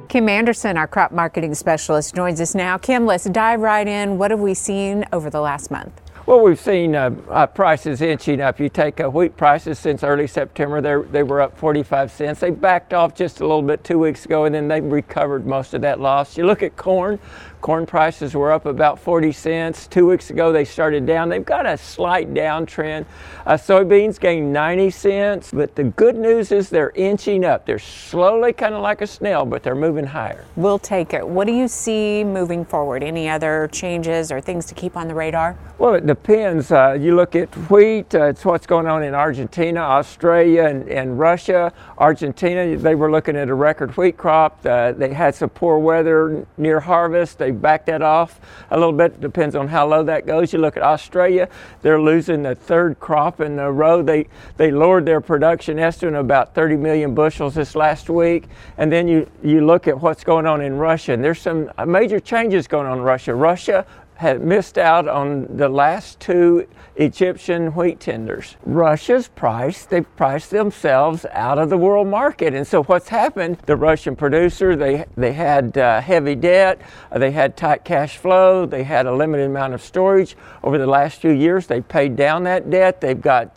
Kim Anderson, our crop marketing specialist, joins us now. Kim, let's dive right in. What have we seen over the last month? Well, we've seen prices inching up. You take wheat prices since early September, they were up 45 cents. They backed off just a little bit 2 weeks ago, and then they recovered most of that loss. You look at corn prices were up about 40 cents. 2 weeks ago, they started down. They've got a slight downtrend. Soybeans gained 90 cents, but the good news is they're inching up. They're slowly, kind of like a snail, but they're moving higher. We'll take it. What do you see moving forward? Any other changes or things to keep on the radar? Well, it depends. You look at wheat, it's what's going on in Argentina, Australia, and Russia. Argentina, they were looking at a record wheat crop. They had some poor weather near harvest. They backed that off a little bit. Depends on how low that goes. You look at Australia, they're losing the third crop in a row. They lowered their production estimate about 30 million bushels this last week. And then you look at what's going on in Russia, and there's some major changes going on in Russia. Russia had missed out on the last two Egyptian wheat tenders. Russia's price, they've priced themselves out of the world market. And so what's happened, the Russian producer, they had heavy debt, they had tight cash flow, they had a limited amount of storage. Over the last few years, they paid down that debt. They've got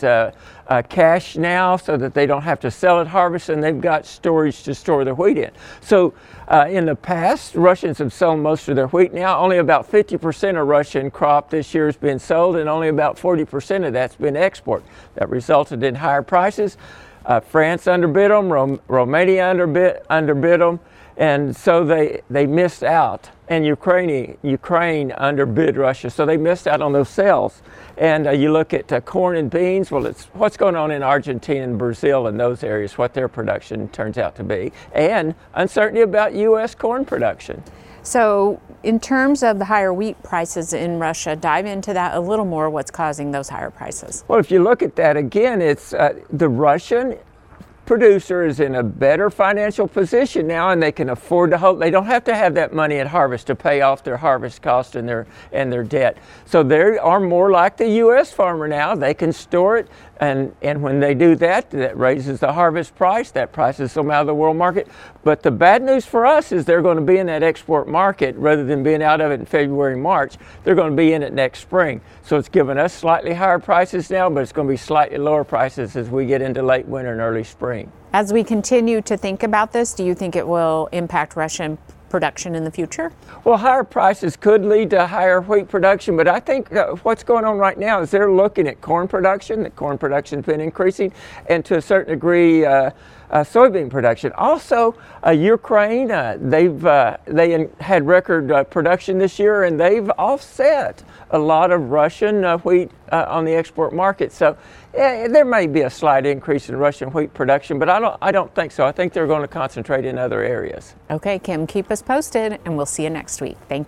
cash now so that they don't have to sell at harvest, and they've got storage to store their wheat in. So in the past, Russians have sold most of their wheat. Now only about 50% of Russian crop this year has been sold, and only about 40% of that's been export. That resulted in higher prices. France underbid them, Romania underbid them, and so they missed out. And Ukraine underbid Russia, so they missed out on those sales. And you look at corn and beans, well, it's what's going on in Argentina and Brazil and those areas, what their production turns out to be, and uncertainty about U.S. corn production. So in terms of the higher wheat prices in Russia, dive into that a little more. What's causing those higher prices? Well, if you look at that again, it's the Russian producer is in a better financial position now, and they can afford to hold. They don't have to have that money at harvest to pay off their harvest cost and their debt. So they are more like the U.S. farmer now. They can store it, and when they do that, that raises the harvest price. That prices them out of the world market. But the bad news for us is they're going to be in that export market rather than being out of it in February, March. They're going to be in it next spring. So it's giving us slightly higher prices now, but it's going to be slightly lower prices as we get into late winter and early spring. As we continue to think about this, do you think it will impact Russian production in the future? Well, higher prices could lead to higher wheat production, but I think what's going on right now is they're looking at corn production. The corn production's been increasing, and to a certain degree, soybean production. Also, Ukraine, they had record production this year, and they've offset a lot of Russian wheat on the export market. So there may be a slight increase in Russian wheat production, but I don't think so. I think they're going to concentrate in other areas. Okay, Kim, keep us posted, and we'll see you next week. Thank you.